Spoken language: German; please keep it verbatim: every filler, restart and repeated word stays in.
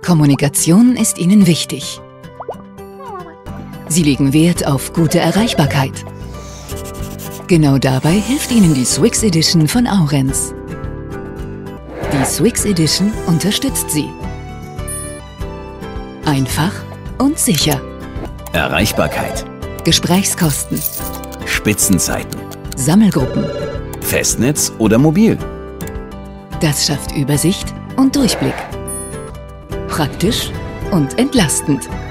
Kommunikation ist ihnen wichtig. Sie legen Wert auf gute Erreichbarkeit. Genau dabei hilft ihnen die Swix Edition von Aurenz. Die Swix Edition unterstützt sie. Einfach und sicher. Erreichbarkeit, Gesprächskosten, Spitzenzeiten, Sammelgruppen. Festnetz oder mobil. Das schafft Übersicht und Durchblick. Praktisch und entlastend.